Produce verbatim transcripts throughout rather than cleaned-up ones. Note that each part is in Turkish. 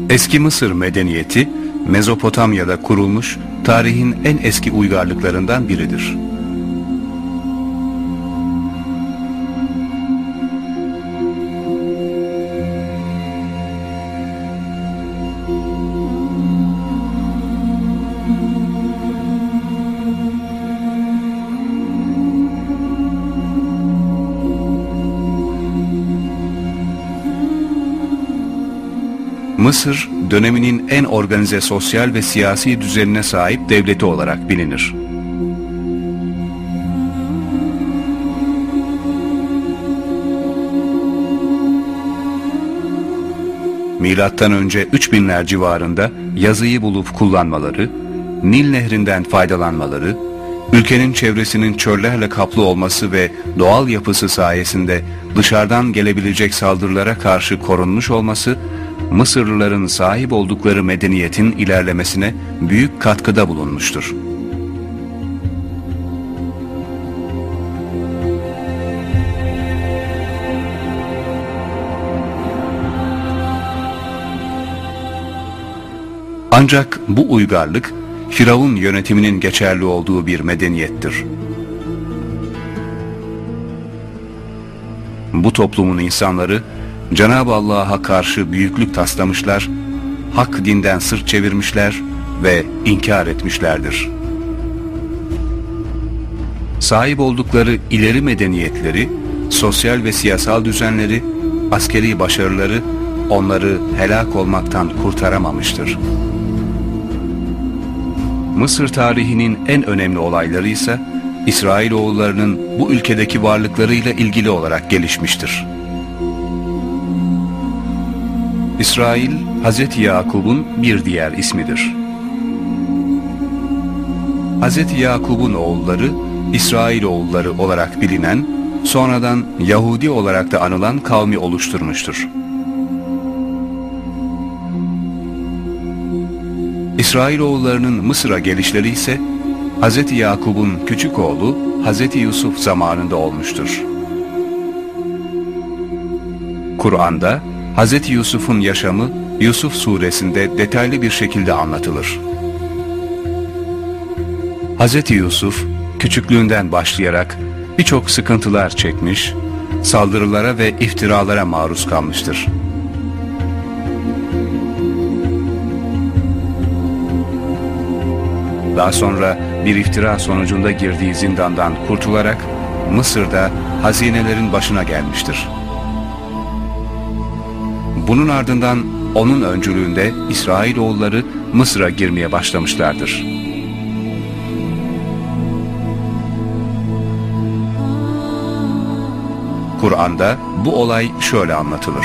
Eski Mısır medeniyeti, Mezopotamya'da kurulmuş tarihin en eski uygarlıklarından biridir. Mısır, döneminin en organize sosyal ve siyasi düzenine sahip devleti olarak bilinir. Milattan önce üç binler civarında yazıyı bulup kullanmaları, Nil Nehri'nden faydalanmaları, ülkenin çevresinin çöllerle kaplı olması ve doğal yapısı sayesinde dışarıdan gelebilecek saldırılara karşı korunmuş olması, Mısırlıların sahip oldukları medeniyetin ilerlemesine büyük katkıda bulunmuştur. Ancak bu uygarlık, Firavun yönetiminin geçerli olduğu bir medeniyettir. Bu toplumun insanları, Cenab-ı Allah'a karşı büyüklük taslamışlar, hak dinden sırt çevirmişler ve inkar etmişlerdir. Sahip oldukları ileri medeniyetleri, sosyal ve siyasal düzenleri, askeri başarıları onları helak olmaktan kurtaramamıştır. Mısır tarihinin en önemli olayları ise İsrailoğullarının bu ülkedeki varlıklarıyla ilgili olarak gelişmiştir. İsrail, Hazreti Yakub'un bir diğer ismidir. Hazreti Yakub'un oğulları, İsrailoğulları olarak bilinen, sonradan Yahudi olarak da anılan kavmi oluşturmuştur. İsrailoğullarının Mısır'a gelişleri ise, Hazreti Yakub'un küçük oğlu Hazreti Yusuf zamanında olmuştur. Kur'an'da, Hazreti Yusuf'un yaşamı Yusuf suresinde detaylı bir şekilde anlatılır. Hazreti Yusuf küçüklüğünden başlayarak birçok sıkıntılar çekmiş, saldırılara ve iftiralara maruz kalmıştır. Daha sonra bir iftira sonucunda girdiği zindandan kurtularak Mısır'da hazinelerin başına gelmiştir. Bunun ardından onun öncülüğünde İsrailoğulları Mısır'a girmeye başlamışlardır. Kur'an'da bu olay şöyle anlatılır.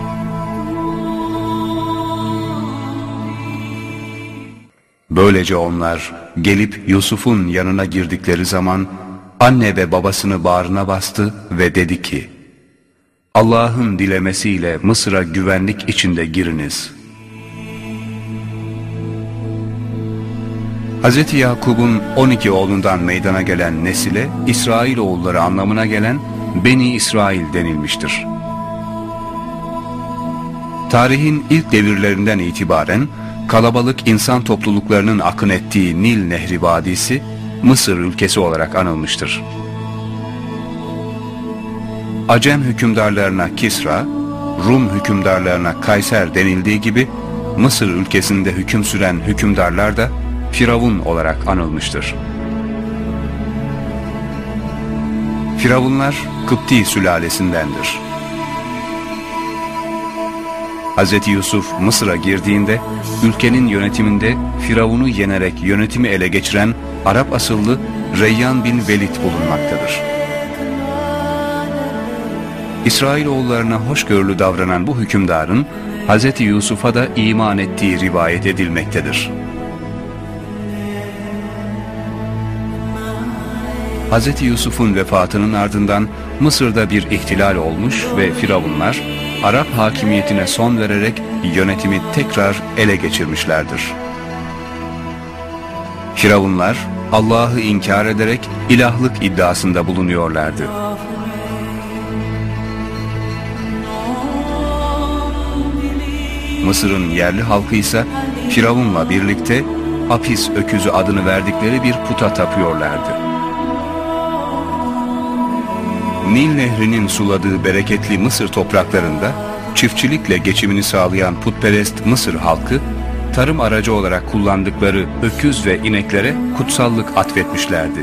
Böylece onlar gelip Yusuf'un yanına girdikleri zaman anne ve babasını bağrına bastı ve dedi ki, Allah'ın dilemesiyle Mısır'a güvenlik içinde giriniz. Hazreti Yakub'un on iki oğlundan meydana gelen nesile İsrailoğulları anlamına gelen Beni İsrail denilmiştir. Tarihin ilk devirlerinden itibaren kalabalık insan topluluklarının akın ettiği Nil Nehri Vadisi Mısır ülkesi olarak anılmıştır. Acem hükümdarlarına Kisra, Rum hükümdarlarına Kayser denildiği gibi Mısır ülkesinde hüküm süren hükümdarlar da Firavun olarak anılmıştır. Firavunlar Kıpti sülalesindendir. Hazreti Yusuf Mısır'a girdiğinde ülkenin yönetiminde Firavun'u yenerek yönetimi ele geçiren Arap asıllı Reyyan bin Velid bulunmaktadır. İsrailoğullarına hoşgörülü davranan bu hükümdarın Hazreti Yusuf'a da iman ettiği rivayet edilmektedir. Hazreti Yusuf'un vefatının ardından Mısır'da bir ihtilal olmuş ve Firavunlar Arap hakimiyetine son vererek yönetimi tekrar ele geçirmişlerdir. Firavunlar Allah'ı inkar ederek ilahlık iddiasında bulunuyorlardı. Mısır'ın yerli halkı ise Firavun'la birlikte Apis öküzü adını verdikleri bir puta tapıyorlardı. Nil Nehri'nin suladığı bereketli Mısır topraklarında çiftçilikle geçimini sağlayan putperest Mısır halkı, tarım aracı olarak kullandıkları öküz ve ineklere kutsallık atfetmişlerdi.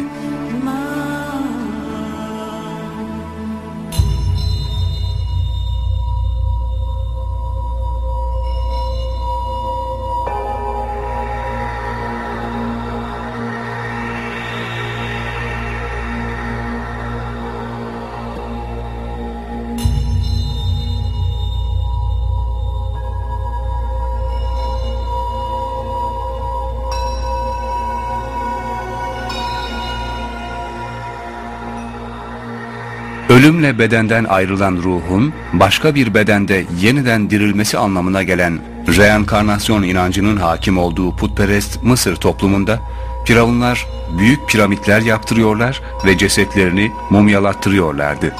Ölümle bedenden ayrılan ruhun başka bir bedende yeniden dirilmesi anlamına gelen reenkarnasyon inancının hakim olduğu putperest Mısır toplumunda firavunlar büyük piramitler yaptırıyorlar ve cesetlerini mumyalattırıyorlardı.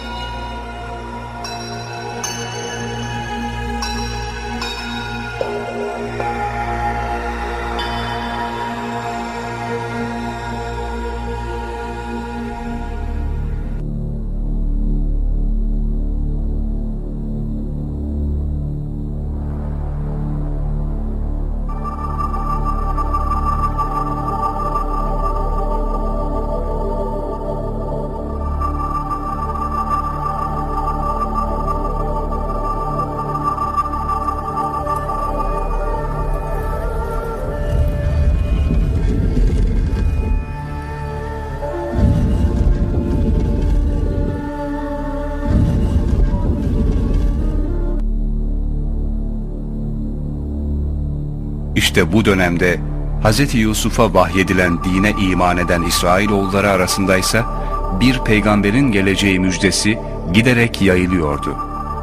İşte bu dönemde Hz. Yusuf'a vahyedilen dine iman eden İsrailoğulları arasındaysa bir peygamberin geleceği müjdesi giderek yayılıyordu.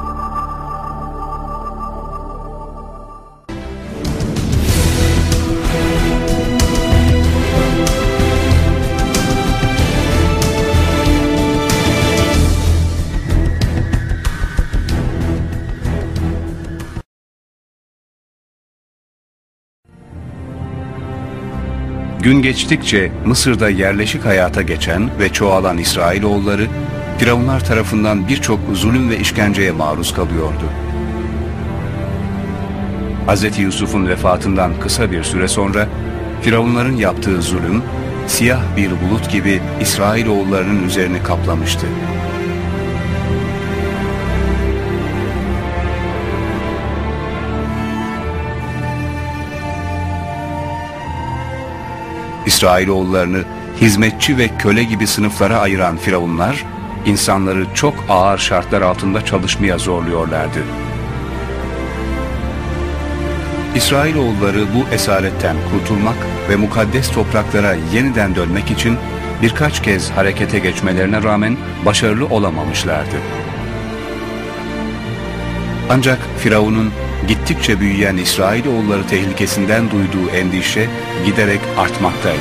Gün geçtikçe Mısır'da yerleşik hayata geçen ve çoğalan İsrailoğulları, Firavunlar tarafından birçok zulüm ve işkenceye maruz kalıyordu. Hz. Yusuf'un vefatından kısa bir süre sonra, Firavunların yaptığı zulüm, siyah bir bulut gibi İsrailoğullarının üzerini kaplamıştı. İsrailoğullarını hizmetçi ve köle gibi sınıflara ayıran firavunlar, insanları çok ağır şartlar altında çalışmaya zorluyorlardı. İsrailoğulları bu esaretten kurtulmak ve mukaddes topraklara yeniden dönmek için birkaç kez harekete geçmelerine rağmen başarılı olamamışlardı. Ancak Firavun'un gittikçe büyüyen İsrailoğulları tehlikesinden duyduğu endişe giderek artmaktaydı.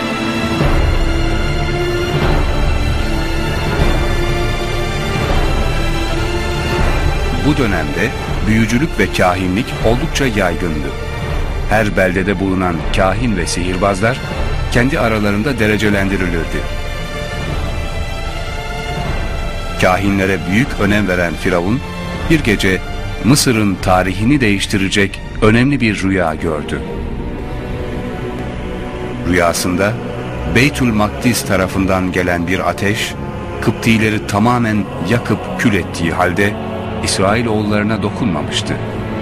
Bu dönemde büyücülük ve kahinlik oldukça yaygındı. Her beldede bulunan kahin ve sihirbazlar kendi aralarında derecelendirilirdi. Kahinlere büyük önem veren Firavun bir gece Mısır'ın tarihini değiştirecek önemli bir rüya gördü. Rüyasında Beytül Makdis tarafından gelen bir ateş, Kıptileri tamamen yakıp kül ettiği halde İsrailoğullarına dokunmamıştı.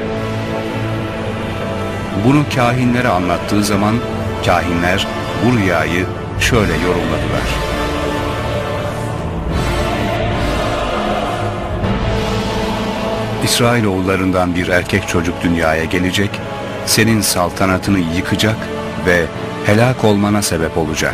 Bunu kahinlere anlattığı zaman kahinler bu rüyayı şöyle yorumladılar: İsrailoğullarından bir erkek çocuk dünyaya gelecek, senin saltanatını yıkacak ve helak olmana sebep olacak.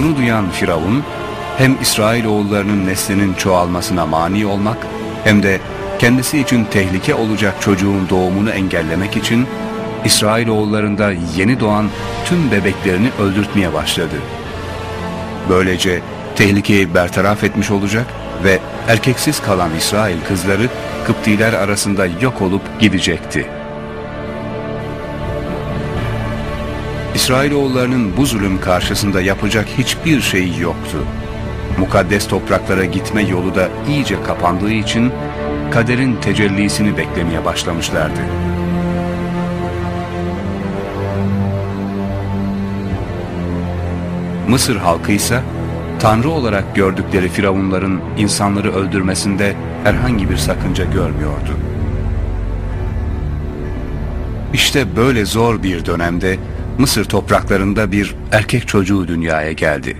Bunu duyan Firavun, hem İsrailoğullarının neslinin çoğalmasına mani olmak, hem de kendisi için tehlike olacak çocuğun doğumunu engellemek için İsrailoğullarında yeni doğan tüm bebeklerini öldürtmeye başladı. Böylece tehlikeyi bertaraf etmiş olacak ve erkeksiz kalan İsrail kızları Kıptiler arasında yok olup gidecekti. İsrailoğullarının bu zulüm karşısında yapacak hiçbir şeyi yoktu. Mukaddes topraklara gitme yolu da iyice kapandığı için kaderin tecellisini beklemeye başlamışlardı. Mısır halkı ise Tanrı olarak gördükleri firavunların insanları öldürmesinde herhangi bir sakınca görmüyordu. İşte böyle zor bir dönemde Mısır topraklarında bir erkek çocuğu dünyaya geldi.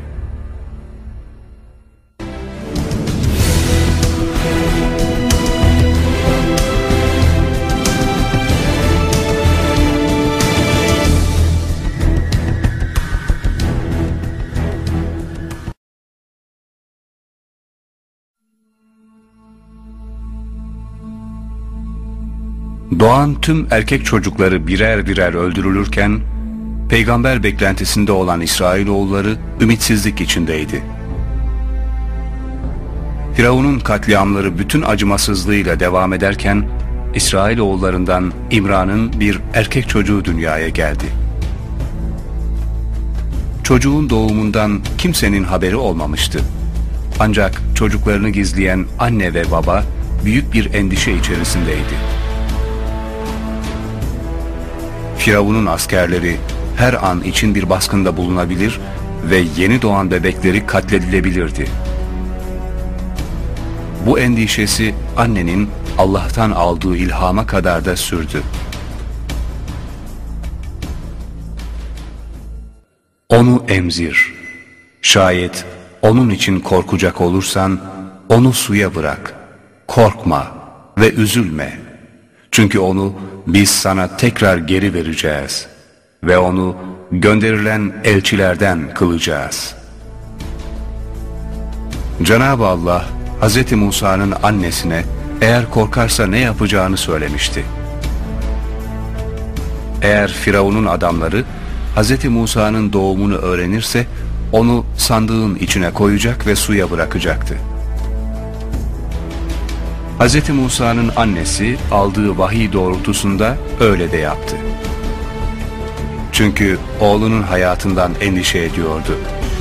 Doğan tüm erkek çocukları birer birer öldürülürken, peygamber beklentisinde olan İsrailoğulları ümitsizlik içindeydi. Firavun'un katliamları bütün acımasızlığıyla devam ederken, İsrailoğullarından İmran'ın bir erkek çocuğu dünyaya geldi. Çocuğun doğumundan kimsenin haberi olmamıştı. Ancak çocuklarını gizleyen anne ve baba büyük bir endişe içerisindeydi. Firavun'un askerleri her an için bir baskında bulunabilir ve yeni doğan bebekleri katledilebilirdi. Bu endişesi annenin Allah'tan aldığı ilhama kadar da sürdü. Onu emzir. Şayet onun için korkacak olursan onu suya bırak. Korkma ve üzülme. Çünkü onu biz sana tekrar geri vereceğiz ve onu gönderilen elçilerden kılacağız. Cenab-ı Allah Hz. Musa'nın annesine eğer korkarsa ne yapacağını söylemişti. Eğer Firavun'un adamları Hz. Musa'nın doğumunu öğrenirse onu sandığın içine koyacak ve suya bırakacaktı. Hz. Musa'nın annesi aldığı vahiy doğrultusunda öyle de yaptı. Çünkü oğlunun hayatından endişe ediyordu.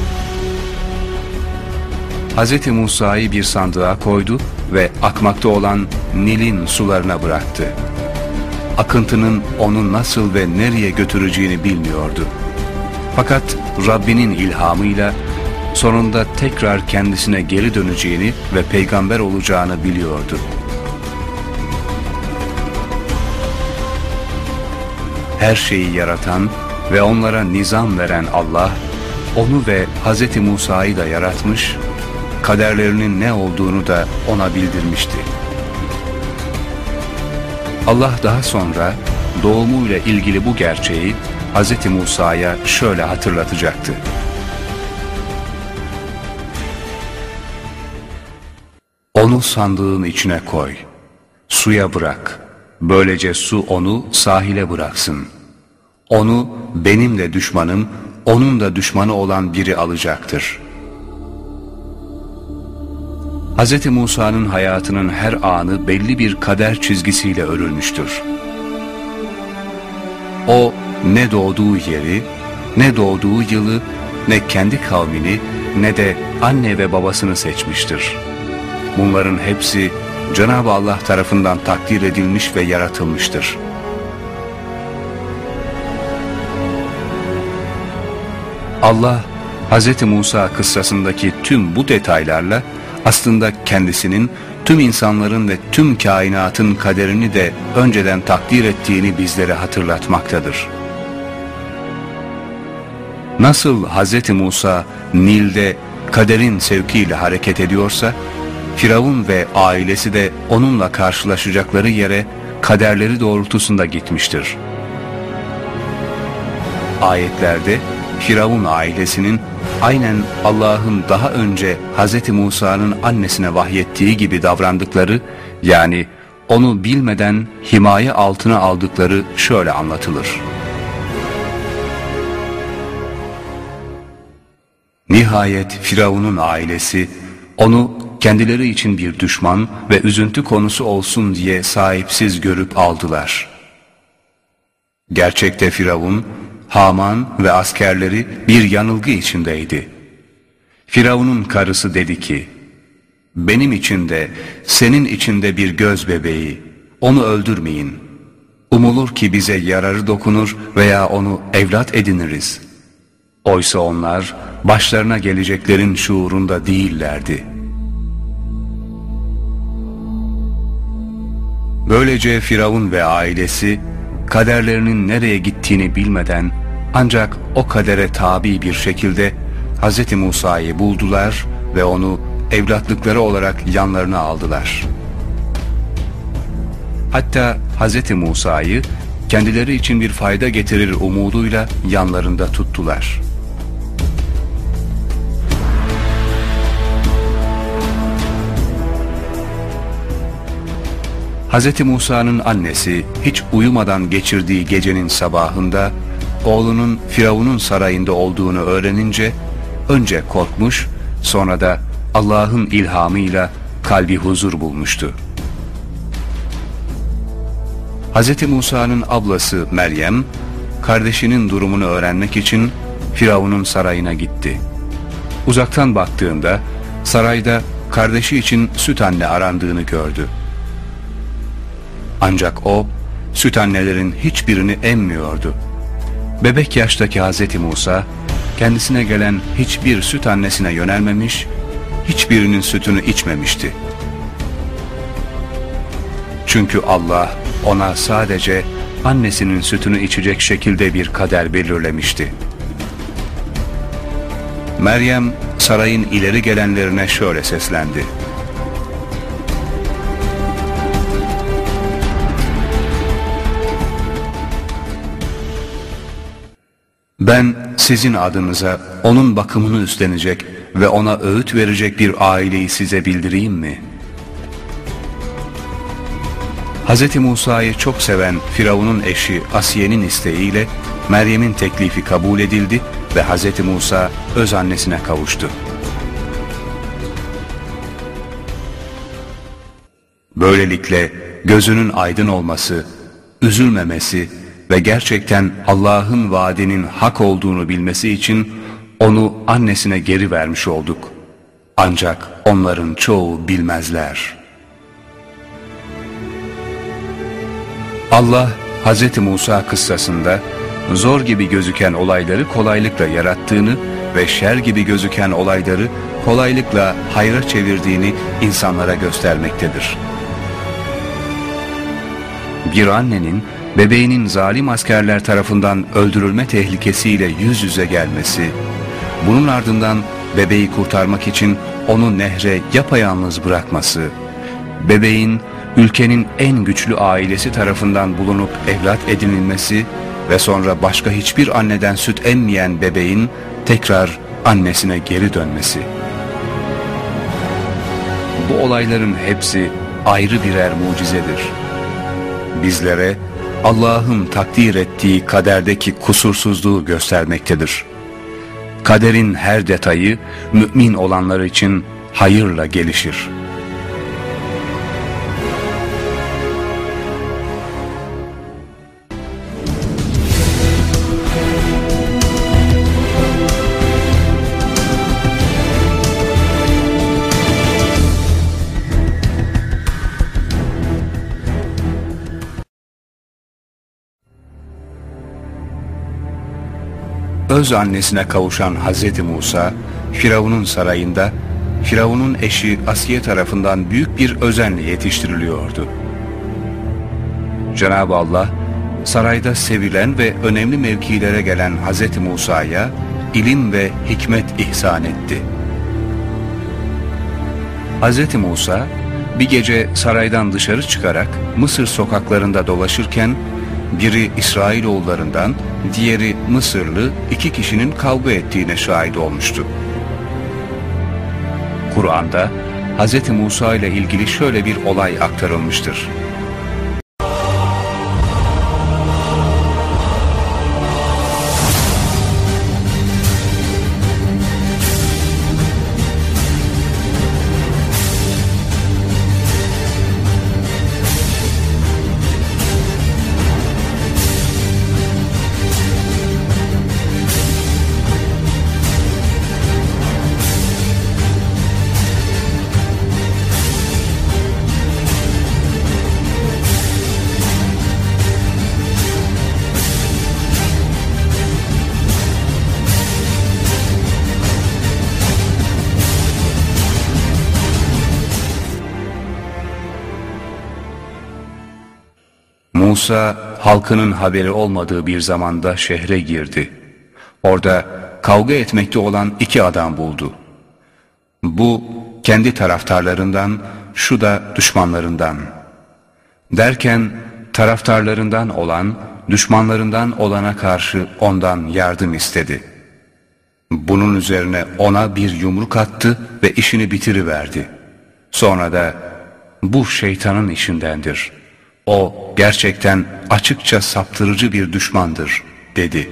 Hz. Musa'yı bir sandığa koydu ve akmakta olan Nil'in sularına bıraktı. Akıntının onu nasıl ve nereye götüreceğini bilmiyordu. Fakat Rabbinin ilhamıyla sonunda tekrar kendisine geri döneceğini ve peygamber olacağını biliyordu. Her şeyi yaratan ve onlara nizam veren Allah, onu ve Hz. Musa'yı da yaratmış, kaderlerinin ne olduğunu da ona bildirmişti. Allah daha sonra doğumuyla ilgili bu gerçeği Hz. Musa'ya şöyle hatırlatacaktı. Onu sandığın içine koy, suya bırak, böylece su onu sahile bıraksın. Onu benim de düşmanım, onun da düşmanı olan biri alacaktır. Hz. Musa'nın hayatının her anı belli bir kader çizgisiyle örülmüştür. O ne doğduğu yeri, ne doğduğu yılı, ne kendi kavmini, ne de anne ve babasını seçmiştir. Bunların hepsi Cenab-ı Allah tarafından takdir edilmiş ve yaratılmıştır. Allah, Hz. Musa kıssasındaki tüm bu detaylarla aslında kendisinin tüm insanların ve tüm kainatın kaderini de önceden takdir ettiğini bizlere hatırlatmaktadır. Nasıl Hz. Musa Nil'de kaderin sevkiyle hareket ediyorsa, Firavun ve ailesi de onunla karşılaşacakları yere kaderleri doğrultusunda gitmiştir. Ayetlerde Firavun ailesinin aynen Allah'ın daha önce Hz. Musa'nın annesine vahyettiği gibi davrandıkları, yani onu bilmeden himaye altına aldıkları şöyle anlatılır. Nihayet Firavun'un ailesi onu kendileri için bir düşman ve üzüntü konusu olsun diye sahipsiz görüp aldılar. Gerçekte Firavun, Haman ve askerleri bir yanılgı içindeydi. Firavun'un karısı dedi ki, benim için de senin için de bir göz bebeği, onu öldürmeyin. Umulur ki bize yararı dokunur veya onu evlat ediniriz. Oysa onlar başlarına geleceklerin şuurunda değillerdi. Böylece Firavun ve ailesi kaderlerinin nereye gittiğini bilmeden ancak o kadere tabi bir şekilde Hz. Musa'yı buldular ve onu evlatlıkları olarak yanlarına aldılar. Hatta Hz. Musa'yı kendileri için bir fayda getirir umuduyla yanlarında tuttular. Hz. Musa'nın annesi hiç uyumadan geçirdiği gecenin sabahında oğlunun Firavun'un sarayında olduğunu öğrenince önce korkmuş, sonra da Allah'ın ilhamıyla kalbi huzur bulmuştu. Hz. Musa'nın ablası Meryem, kardeşinin durumunu öğrenmek için Firavun'un sarayına gitti. Uzaktan baktığında sarayda kardeşi için süt anne arandığını gördü. Ancak o, süt annelerin hiçbirini emmiyordu. Bebek yaştaki Hz. Musa, kendisine gelen hiçbir süt annesine yönelmemiş, hiçbirinin sütünü içmemişti. Çünkü Allah ona sadece annesinin sütünü içecek şekilde bir kader belirlemişti. Meryem, sarayın ileri gelenlerine şöyle seslendi. Ben sizin adınıza onun bakımını üstlenecek ve ona öğüt verecek bir aileyi size bildireyim mi? Hz. Musa'yı çok seven Firavun'un eşi Asiye'nin isteğiyle Meryem'in teklifi kabul edildi ve Hz. Musa öz annesine kavuştu. Böylelikle gözünün aydın olması, üzülmemesi ve gerçekten Allah'ın vaadinin hak olduğunu bilmesi için onu annesine geri vermiş olduk. Ancak onların çoğu bilmezler. Allah, Hz. Musa kıssasında zor gibi gözüken olayları kolaylıkla yarattığını ve şer gibi gözüken olayları kolaylıkla hayra çevirdiğini insanlara göstermektedir. Bir annenin bebeğinin zalim askerler tarafından öldürülme tehlikesiyle yüz yüze gelmesi, bunun ardından bebeği kurtarmak için onu nehre yapayalnız bırakması, bebeğin ülkenin en güçlü ailesi tarafından bulunup evlat edinilmesi ve sonra başka hiçbir anneden süt emmeyen bebeğin tekrar annesine geri dönmesi. Bu olayların hepsi ayrı birer mucizedir. Bizlere Allah'ın takdir ettiği kaderdeki kusursuzluğu göstermektedir. Kaderin her detayı mümin olanlar için hayırla gelişir. Öz annesine kavuşan Hz. Musa, Firavun'un sarayında, Firavun'un eşi Asiye tarafından büyük bir özenle yetiştiriliyordu. Cenab-ı Allah, sarayda sevilen ve önemli mevkilere gelen Hz. Musa'ya ilim ve hikmet ihsan etti. Hz. Musa, bir gece saraydan dışarı çıkarak Mısır sokaklarında dolaşırken, biri İsrailoğullarından, diğeri Mısırlı iki kişinin kavga ettiğine şahit olmuştu. Kur'an'da Hz. Musa ile ilgili şöyle bir olay aktarılmıştır. Musa, halkının haberi olmadığı bir zamanda şehre girdi. Orada kavga etmekte olan iki adam buldu. Bu kendi taraftarlarından, şu da düşmanlarından. Derken taraftarlarından olan, düşmanlarından olana karşı ondan yardım istedi. Bunun üzerine ona bir yumruk attı ve işini bitiriverdi. Sonra da bu şeytanın işindendir. O gerçekten açıkça saptırıcı bir düşmandır dedi.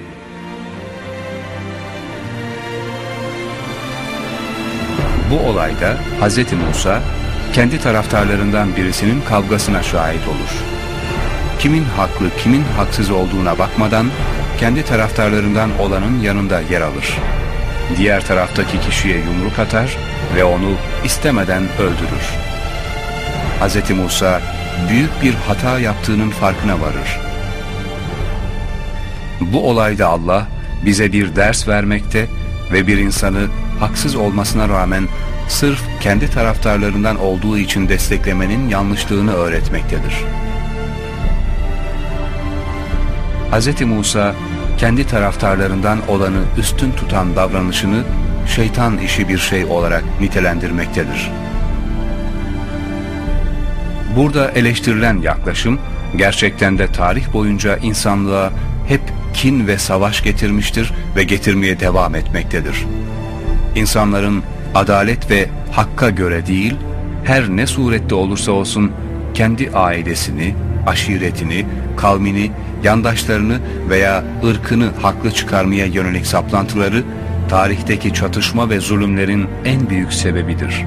Bu olayda Hz. Musa kendi taraftarlarından birisinin kavgasına şahit olur. Kimin haklı kimin haksız olduğuna bakmadan kendi taraftarlarından olanın yanında yer alır. Diğer taraftaki kişiye yumruk atar ve onu istemeden öldürür. Hz. Musa büyük bir hata yaptığının farkına varır. Bu olayda Allah bize bir ders vermekte ve bir insanı haksız olmasına rağmen sırf kendi taraftarlarından olduğu için desteklemenin yanlışlığını öğretmektedir. Hz. Musa kendi taraftarlarından olanı üstün tutan davranışını şeytan işi bir şey olarak nitelendirmektedir. Burada eleştirilen yaklaşım gerçekten de tarih boyunca insanlığa hep kin ve savaş getirmiştir ve getirmeye devam etmektedir. İnsanların adalet ve hakka göre değil, her ne surette olursa olsun kendi ailesini, aşiretini, kavmini, yandaşlarını veya ırkını haklı çıkarmaya yönelik saplantıları tarihteki çatışma ve zulümlerin en büyük sebebidir.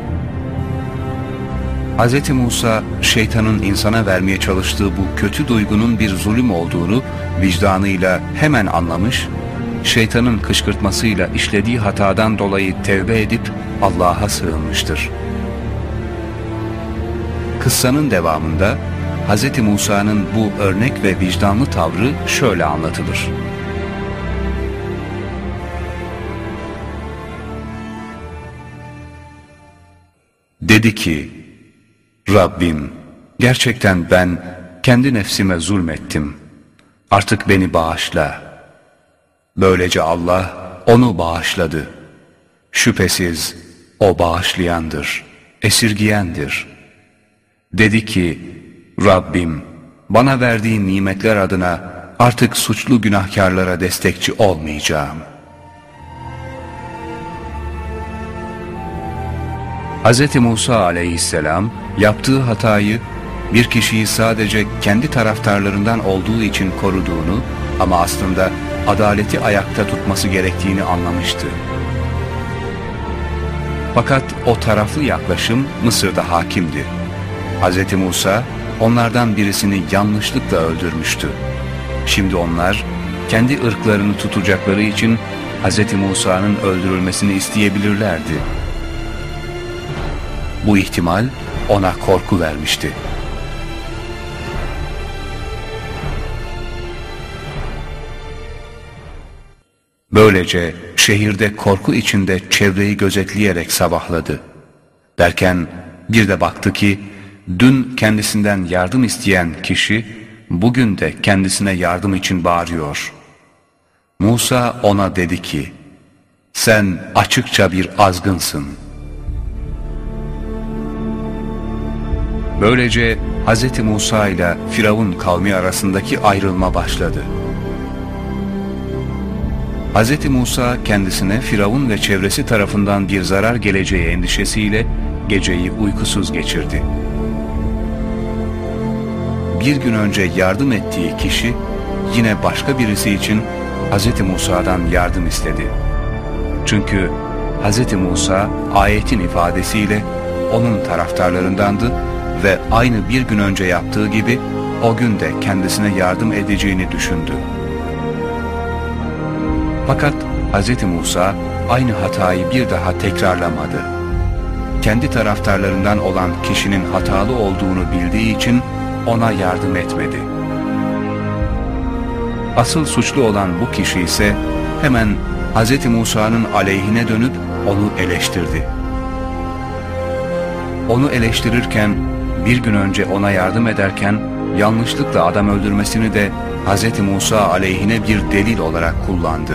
Hz. Musa, şeytanın insana vermeye çalıştığı bu kötü duygunun bir zulüm olduğunu vicdanıyla hemen anlamış, şeytanın kışkırtmasıyla işlediği hatadan dolayı tevbe edip Allah'a sığınmıştır. Kıssanın devamında Hz. Musa'nın bu örnek ve vicdanlı tavrı şöyle anlatılır. Dedi ki, Rabbim, gerçekten ben kendi nefsime zulmettim. Artık beni bağışla. Böylece Allah onu bağışladı. Şüphesiz o bağışlayandır, esirgiyendir. Dedi ki, Rabbim, bana verdiğin nimetler adına artık suçlu günahkarlara destekçi olmayacağım. Hz. Musa aleyhisselam yaptığı hatayı bir kişiyi sadece kendi taraftarlarından olduğu için koruduğunu ama aslında adaleti ayakta tutması gerektiğini anlamıştı. Fakat o taraflı yaklaşım Mısır'da hakimdi. Hz. Musa onlardan birisini yanlışlıkla öldürmüştü. Şimdi onlar kendi ırklarını tutacakları için Hz. Musa'nın öldürülmesini isteyebilirlerdi. Bu ihtimal ona korku vermişti. Böylece şehirde korku içinde çevreyi gözetleyerek sabahladı. Derken bir de baktı ki dün kendisinden yardım isteyen kişi bugün de kendisine yardım için bağırıyor. Musa ona dedi ki, sen açıkça bir azgınsın. Böylece Hz. Musa ile Firavun kavmi arasındaki ayrılma başladı. Hz. Musa kendisine Firavun ve çevresi tarafından bir zarar geleceği endişesiyle geceyi uykusuz geçirdi. Bir gün önce yardım ettiği kişi yine başka birisi için Hz. Musa'dan yardım istedi. Çünkü Hz. Musa ayetin ifadesiyle onun taraftarlarındandı ve aynı bir gün önce yaptığı gibi o gün de kendisine yardım edeceğini düşündü. Fakat Hz. Musa aynı hatayı bir daha tekrarlamadı. Kendi taraftarlarından olan kişinin hatalı olduğunu bildiği için ona yardım etmedi. Asıl suçlu olan bu kişi ise hemen Hz. Musa'nın aleyhine dönüp onu eleştirdi. Onu eleştirirken bir gün önce ona yardım ederken yanlışlıkla adam öldürmesini de Hz. Musa aleyhine bir delil olarak kullandı.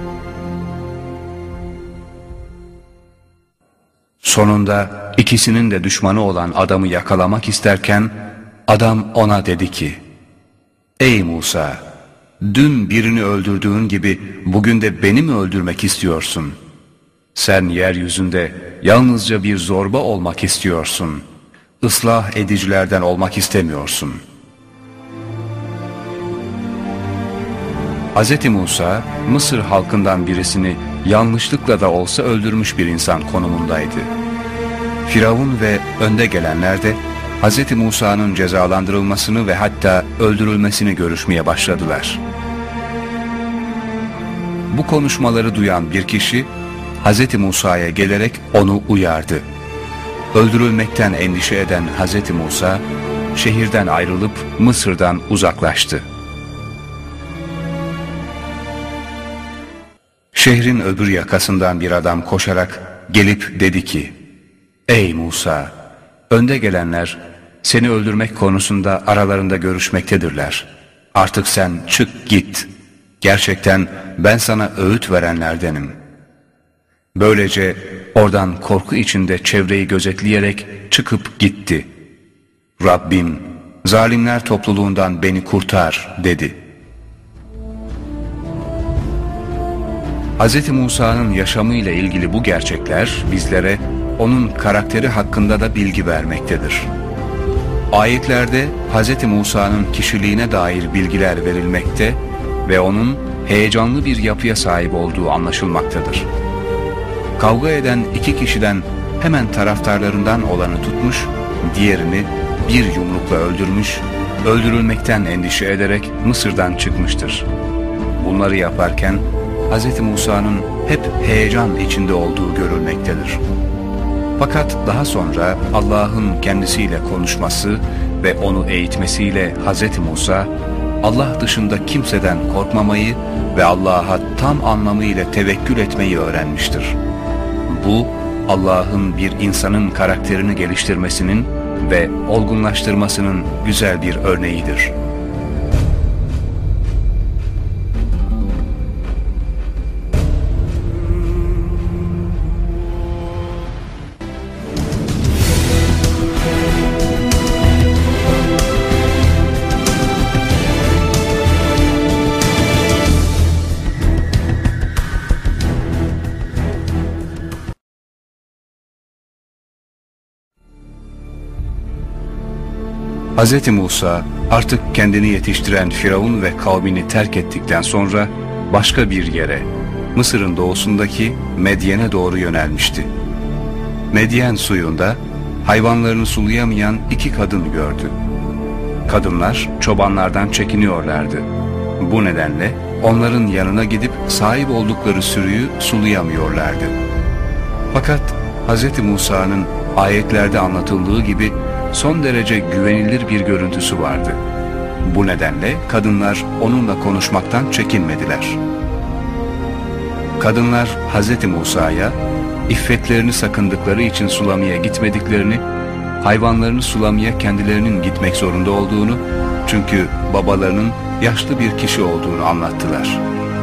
Sonunda ikisinin de düşmanı olan adamı yakalamak isterken adam ona dedi ki: "Ey Musa, dün birini öldürdüğün gibi bugün de beni mi öldürmek istiyorsun? Sen yeryüzünde yalnızca bir zorba olmak istiyorsun. Islah edicilerden olmak istemiyorsun." Hz. Musa, Mısır halkından birisini yanlışlıkla da olsa öldürmüş bir insan konumundaydı. Firavun ve önde gelenler de Hz. Musa'nın cezalandırılmasını ve hatta öldürülmesini görüşmeye başladılar. Bu konuşmaları duyan bir kişi Hz. Musa'ya gelerek onu uyardı. Öldürülmekten endişe eden Hz. Musa, şehirden ayrılıp Mısır'dan uzaklaştı. Şehrin öbür yakasından bir adam koşarak gelip dedi ki: "Ey Musa, önde gelenler seni öldürmek konusunda aralarında görüşmektedirler. Artık sen çık git. Gerçekten ben sana öğüt verenlerdenim." Böylece oradan korku içinde çevreyi gözetleyerek çıkıp gitti. "Rabbim, zalimler topluluğundan beni kurtar," dedi. Hz. Musa'nın yaşamıyla ilgili bu gerçekler bizlere onun karakteri hakkında da bilgi vermektedir. Ayetlerde Hz. Musa'nın kişiliğine dair bilgiler verilmekte ve onun heyecanlı bir yapıya sahip olduğu anlaşılmaktadır. Kavga eden iki kişiden hemen taraftarlarından olanı tutmuş, diğerini bir yumrukla öldürmüş, öldürülmekten endişe ederek Mısır'dan çıkmıştır. Bunları yaparken Hz. Musa'nın hep heyecan içinde olduğu görülmektedir. Fakat daha sonra Allah'ın kendisiyle konuşması ve onu eğitmesiyle Hz. Musa, Allah dışında kimseden korkmamayı ve Allah'a tam anlamıyla tevekkül etmeyi öğrenmiştir. Bu, Allah'ın bir insanın karakterini geliştirmesinin ve olgunlaştırmasının güzel bir örneğidir. Hz. Musa artık kendini yetiştiren Firavun ve kavmini terk ettikten sonra başka bir yere, Mısır'ın doğusundaki Medyen'e doğru yönelmişti. Medyen suyunda hayvanlarını sulayamayan iki kadın gördü. Kadınlar çobanlardan çekiniyorlardı. Bu nedenle onların yanına gidip sahip oldukları sürüyü sulayamıyorlardı. Fakat Hz. Musa'nın ayetlerde anlatıldığı gibi son derece güvenilir bir görüntüsü vardı. Bu nedenle kadınlar onunla konuşmaktan çekinmediler. Kadınlar Hz. Musa'ya iffetlerini sakındıkları için sulamaya gitmediklerini, hayvanlarını sulamaya kendilerinin gitmek zorunda olduğunu, çünkü babalarının yaşlı bir kişi olduğunu anlattılar.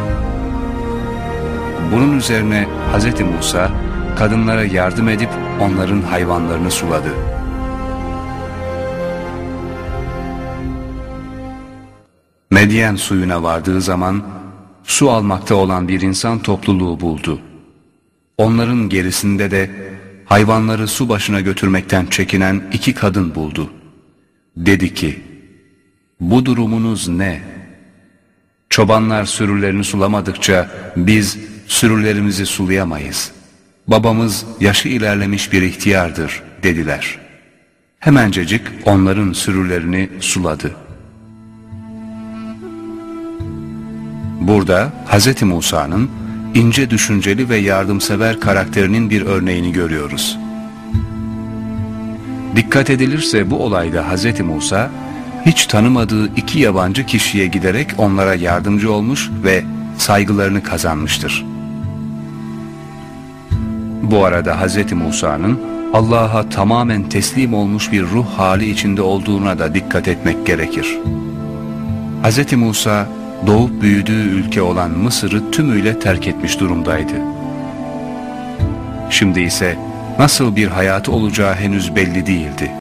Bunun üzerine Hz. Musa kadınlara yardım edip onların hayvanlarını suladı. Medyen suyuna vardığı zaman su almakta olan bir insan topluluğu buldu. Onların gerisinde de hayvanları su başına götürmekten çekinen iki kadın buldu. Dedi ki, bu durumunuz ne? Çobanlar sürülerini sulamadıkça biz sürülerimizi sulayamayız. Babamız yaşı ilerlemiş bir ihtiyardır dediler. Hemencecik onların sürülerini suladı. Burada Hz. Musa'nın ince düşünceli ve yardımsever karakterinin bir örneğini görüyoruz. Dikkat edilirse bu olayda Hz. Musa hiç tanımadığı iki yabancı kişiye giderek onlara yardımcı olmuş ve saygılarını kazanmıştır. Bu arada Hz. Musa'nın Allah'a tamamen teslim olmuş bir ruh hali içinde olduğuna da dikkat etmek gerekir. Hz. Musa doğup büyüdüğü ülke olan Mısır'ı tümüyle terk etmiş durumdaydı. Şimdi ise nasıl bir hayatı olacağı henüz belli değildi.